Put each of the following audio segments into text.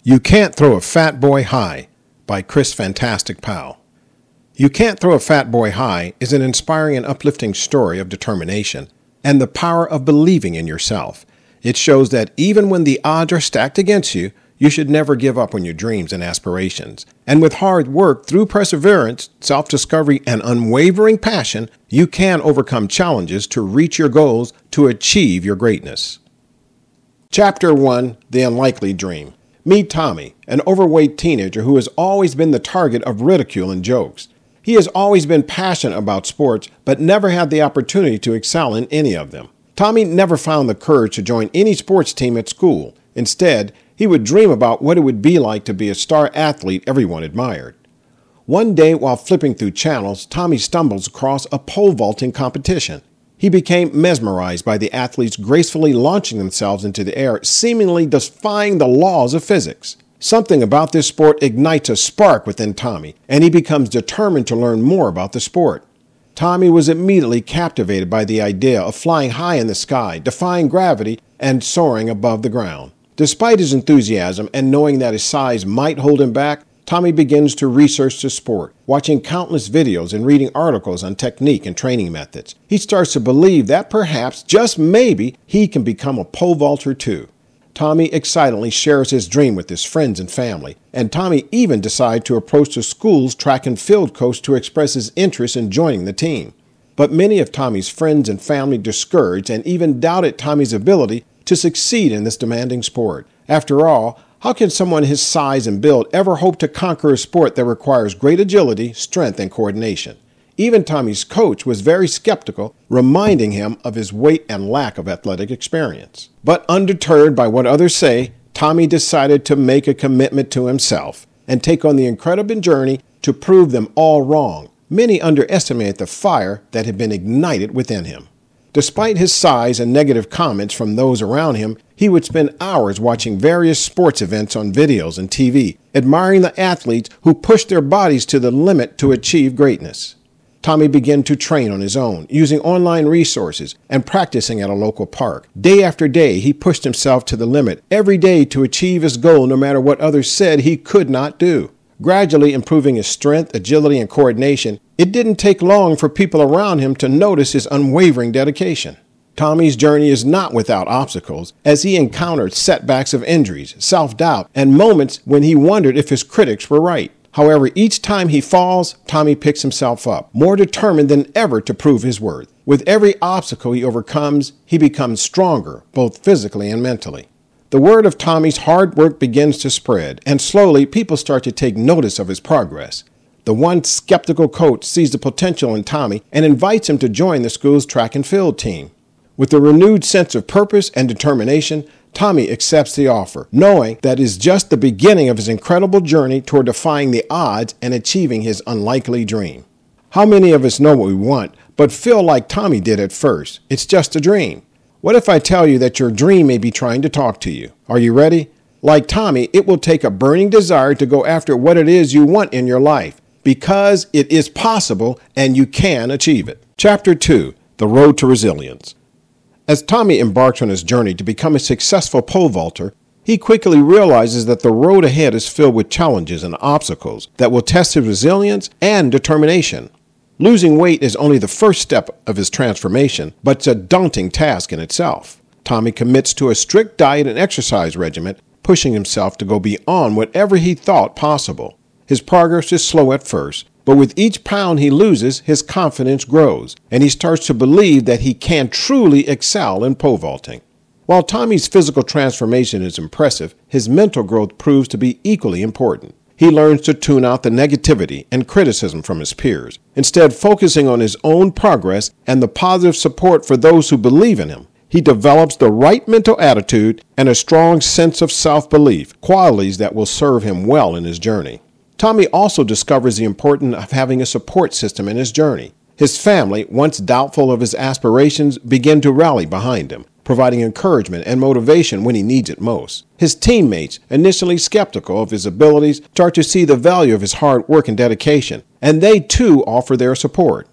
You Can't Throw a Fat Boy High by Chris Fantastic Powell. You Can't Throw a Fat Boy High is an inspiring and uplifting story of determination and the power of believing in yourself. It shows that even when the odds are stacked against you, you should never give up on your dreams and aspirations. And with hard work, through perseverance, self-discovery, and unwavering passion, you can overcome challenges to reach your goals to achieve your greatness. Chapter 1, The Unlikely Dream. Meet Tommy, an overweight teenager who has always been the target of ridicule and jokes. He has always been passionate about sports, but never had the opportunity to excel in any of them. Tommy never found the courage to join any sports team at school. Instead, he would dream about what it would be like to be a star athlete everyone admired. One day, while flipping through channels, Tommy stumbles across a pole vaulting competition. He became mesmerized by the athletes gracefully launching themselves into the air, seemingly defying the laws of physics. Something about this sport ignites a spark within Tommy, and he becomes determined to learn more about the sport. Tommy was immediately captivated by the idea of flying high in the sky, defying gravity, and soaring above the ground. Despite his enthusiasm and knowing that his size might hold him back, Tommy begins to research the sport, watching countless videos and reading articles on technique and training methods. He starts to believe that perhaps, just maybe, he can become a pole vaulter too. Tommy excitedly shares his dream with his friends and family, and Tommy even decides to approach the school's track and field coach to express his interest in joining the team. But many of Tommy's friends and family discouraged and even doubted Tommy's ability to succeed in this demanding sport. After all, how can someone his size and build ever hope to conquer a sport that requires great agility, strength, and coordination? Even Tommy's coach was very skeptical, reminding him of his weight and lack of athletic experience. But undeterred by what others say, Tommy decided to make a commitment to himself and take on the incredible journey to prove them all wrong. Many underestimate the fire that had been ignited within him. Despite his size and negative comments from those around him, he would spend hours watching various sports events on videos and TV, admiring the athletes who pushed their bodies to the limit to achieve greatness. Tommy began to train on his own, using online resources and practicing at a local park. Day after day, he pushed himself to the limit every day to achieve his goal, no matter what others said he could not do. Gradually improving his strength, agility, and coordination, it didn't take long for people around him to notice his unwavering dedication. Tommy's journey is not without obstacles, as he encountered setbacks of injuries, self-doubt, and moments when he wondered if his critics were right. However, each time he falls, Tommy picks himself up, more determined than ever to prove his worth. With every obstacle he overcomes, he becomes stronger, both physically and mentally. The word of Tommy's hard work begins to spread, and slowly people start to take notice of his progress. The once skeptical coach sees the potential in Tommy and invites him to join the school's track and field team. With a renewed sense of purpose and determination, Tommy accepts the offer, knowing that it is just the beginning of his incredible journey toward defying the odds and achieving his unlikely dream. How many of us know what we want, but feel like Tommy did at first? It's just a dream. What if I tell you that your dream may be trying to talk to you? Are you ready? Like Tommy, it will take a burning desire to go after what it is you want in your life, because it is possible and you can achieve it. Chapter 2, The Road to Resilience. As Tommy embarks on his journey to become a successful pole vaulter, he quickly realizes that the road ahead is filled with challenges and obstacles that will test his resilience and determination. Losing weight is only the first step of his transformation, but it's a daunting task in itself. Tommy commits to a strict diet and exercise regimen, pushing himself to go beyond whatever he thought possible. His progress is slow at first, but with each pound he loses, his confidence grows, and he starts to believe that he can truly excel in pole vaulting. While Tommy's physical transformation is impressive, his mental growth proves to be equally important. He learns to tune out the negativity and criticism from his peers, instead focusing on his own progress and the positive support for those who believe in him. He develops the right mental attitude and a strong sense of self-belief, qualities that will serve him well in his journey. Tommy also discovers the importance of having a support system in his journey. His family, once doubtful of his aspirations, begin to rally behind him, providing encouragement and motivation when he needs it most. His teammates, initially skeptical of his abilities, start to see the value of his hard work and dedication, and they too offer their support.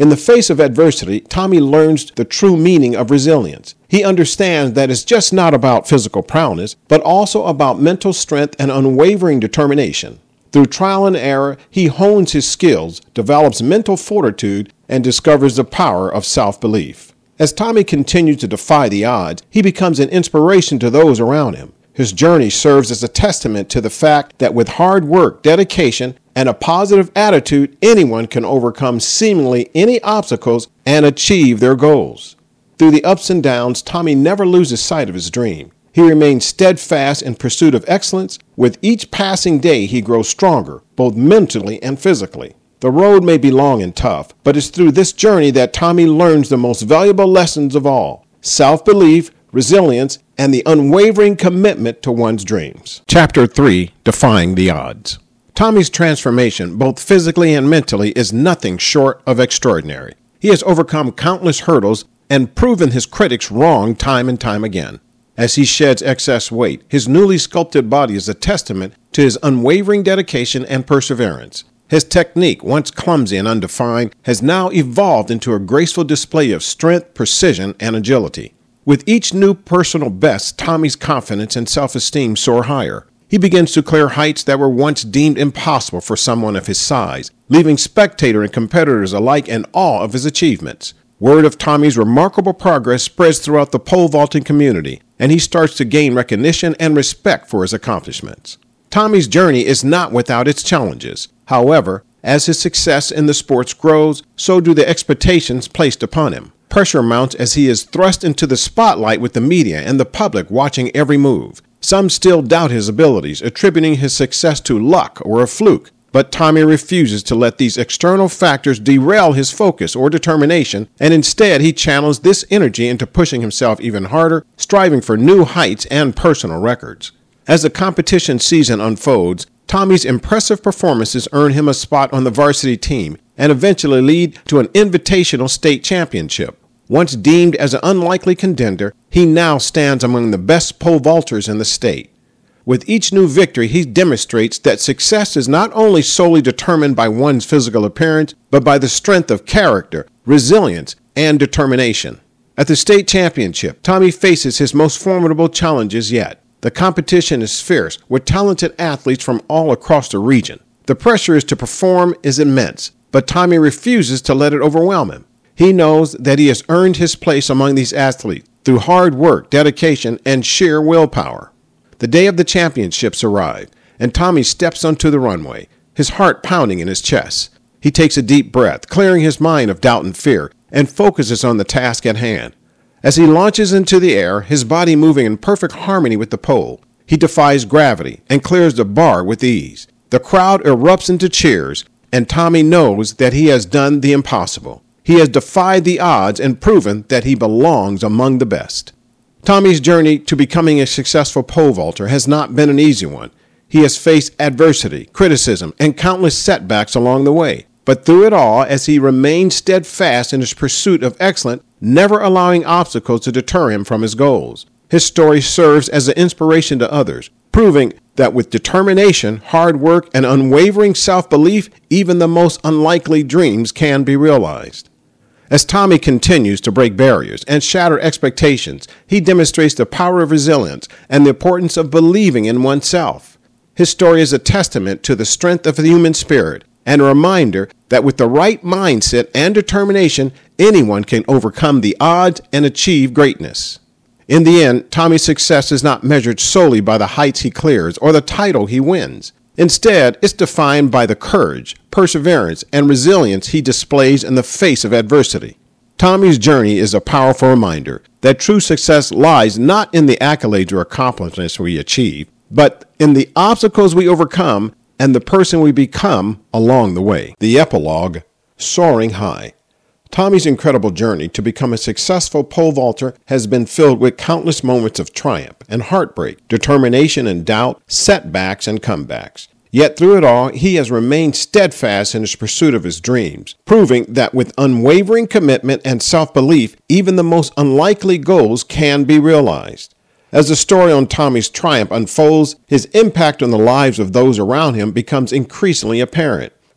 In the face of adversity, Tommy learns the true meaning of resilience. He understands that it's just not about physical prowess, but also about mental strength and unwavering determination. Through trial and error, he hones his skills, develops mental fortitude, and discovers the power of self-belief. As Tommy continues to defy the odds, he becomes an inspiration to those around him. His journey serves as a testament to the fact that with hard work, dedication, and a positive attitude, anyone can overcome seemingly any obstacles and achieve their goals. Through the ups and downs, Tommy never loses sight of his dream. He remains steadfast in pursuit of excellence. With each passing day, he grows stronger, both mentally and physically. The road may be long and tough, but it's through this journey that Tommy learns the most valuable lessons of all: self-belief, resilience, and the unwavering commitment to one's dreams. Chapter 3: Defying the Odds. Tommy's transformation, both physically and mentally, is nothing short of extraordinary. He has overcome countless hurdles and proven his critics wrong time and time again. As he sheds excess weight, his newly sculpted body is a testament to his unwavering dedication and perseverance. His technique, once clumsy and undefined, has now evolved into a graceful display of strength, precision, and agility. With each new personal best, Tommy's confidence and self-esteem soar higher. He begins to clear heights that were once deemed impossible for someone of his size, leaving spectators and competitors alike in awe of his achievements. Word of Tommy's remarkable progress spreads throughout the pole vaulting community, and he starts to gain recognition and respect for his accomplishments. Tommy's journey is not without its challenges. However, as his success in the sports grows, so do the expectations placed upon him. Pressure mounts as he is thrust into the spotlight with the media and the public watching every move. Some still doubt his abilities, attributing his success to luck or a fluke. But Tommy refuses to let these external factors derail his focus or determination, and instead he channels this energy into pushing himself even harder, striving for new heights and personal records. As the competition season unfolds, Tommy's impressive performances earn him a spot on the varsity team and eventually lead to an invitational state championship. Once deemed as an unlikely contender, he now stands among the best pole vaulters in the state. With each new victory, he demonstrates that success is not only solely determined by one's physical appearance, but by the strength of character, resilience, and determination. At the state championship, Tommy faces his most formidable challenges yet. The competition is fierce, with talented athletes from all across the region. The pressure to perform is immense, but Tommy refuses to let it overwhelm him. He knows that he has earned his place among these athletes through hard work, dedication, and sheer willpower. The day of the championships arrive, and Tommy steps onto the runway, his heart pounding in his chest. He takes a deep breath, clearing his mind of doubt and fear, and focuses on the task at hand. As he launches into the air, his body moving in perfect harmony with the pole, he defies gravity and clears the bar with ease. The crowd erupts into cheers, and Tommy knows that he has done the impossible. He has defied the odds and proven that he belongs among the best. Tommy's journey to becoming a successful pole vaulter has not been an easy one. He has faced adversity, criticism, and countless setbacks along the way. But through it all, as he remains steadfast in his pursuit of excellence, never allowing obstacles to deter him from his goals. His story serves as an inspiration to others, proving that with determination, hard work, and unwavering self-belief, even the most unlikely dreams can be realized. As Tommy continues to break barriers and shatter expectations, he demonstrates the power of resilience and the importance of believing in oneself. His story is a testament to the strength of the human spirit and a reminder that with the right mindset and determination, anyone can overcome the odds and achieve greatness. In the end, Tommy's success is not measured solely by the heights he clears or the title he wins. Instead, it's defined by the courage, perseverance, and resilience he displays in the face of adversity. Tommy's journey is a powerful reminder that true success lies not in the accolades or accomplishments we achieve, but in the obstacles we overcome and the person we become along the way. The epilogue, Soaring High. Tommy's incredible journey to become a successful pole vaulter has been filled with countless moments of triumph and heartbreak, determination and doubt, setbacks and comebacks. Yet through it all, he has remained steadfast in his pursuit of his dreams, proving that with unwavering commitment and self-belief, even the most unlikely goals can be realized. As the story on Tommy's triumph unfolds, his impact on the lives of those around him becomes increasingly apparent.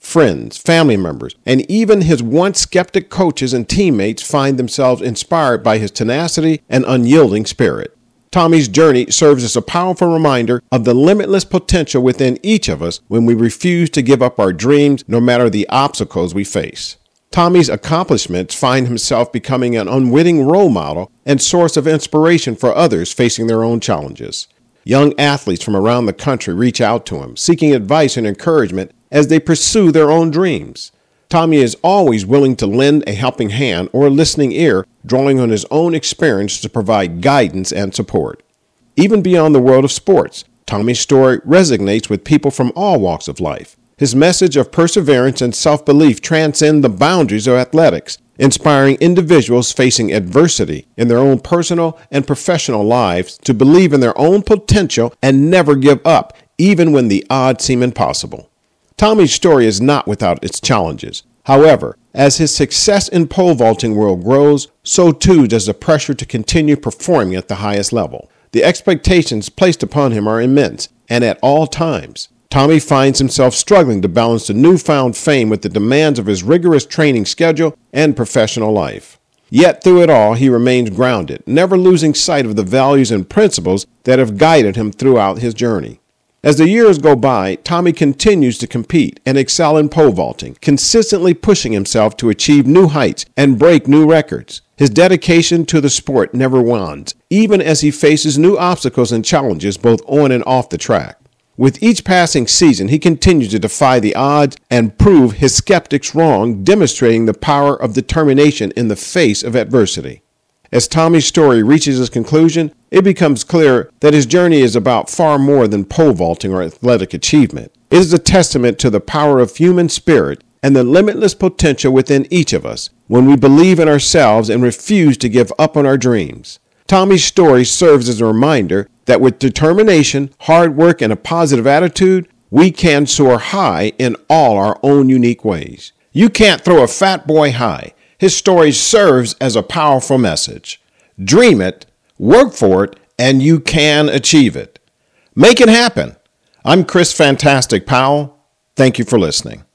friends, family members, and even his once skeptic coaches and teammates find themselves inspired by his tenacity and unyielding spirit. Tommy's journey serves as a powerful reminder of the limitless potential within each of us when we refuse to give up our dreams no matter the obstacles we face. Tommy's accomplishments find himself becoming an unwitting role model and source of inspiration for others facing their own challenges. Young athletes from around the country reach out to him, seeking advice and encouragement as they pursue their own dreams. Tommy is always willing to lend a helping hand or a listening ear, drawing on his own experience to provide guidance and support. Even beyond the world of sports, Tommy's story resonates with people from all walks of life. His message of perseverance and self-belief transcends the boundaries of athletics, inspiring individuals facing adversity in their own personal and professional lives to believe in their own potential and never give up, even when the odds seem impossible. Tommy's story is not without its challenges. However, as his success in pole vaulting world grows, so too does the pressure to continue performing at the highest level. The expectations placed upon him are immense, and at all times, Tommy finds himself struggling to balance the newfound fame with the demands of his rigorous training schedule and professional life. Yet through it all, he remains grounded, never losing sight of the values and principles that have guided him throughout his journey. As the years go by, Tommy continues to compete and excel in pole vaulting, consistently pushing himself to achieve new heights and break new records. His dedication to the sport never wanes, even as he faces new obstacles and challenges both on and off the track. With each passing season, he continues to defy the odds and prove his skeptics wrong, demonstrating the power of determination in the face of adversity. As Tommy's story reaches its conclusion, it becomes clear that his journey is about far more than pole vaulting or athletic achievement. It is a testament to the power of human spirit and the limitless potential within each of us when we believe in ourselves and refuse to give up on our dreams. Tommy's story serves as a reminder that with determination, hard work, and a positive attitude, we can soar high in all our own unique ways. You can't throw a fat boy high. His story serves as a powerful message. Dream it, work for it, and you can achieve it. Make it happen. I'm Chris Fantastic Powell. Thank you for listening.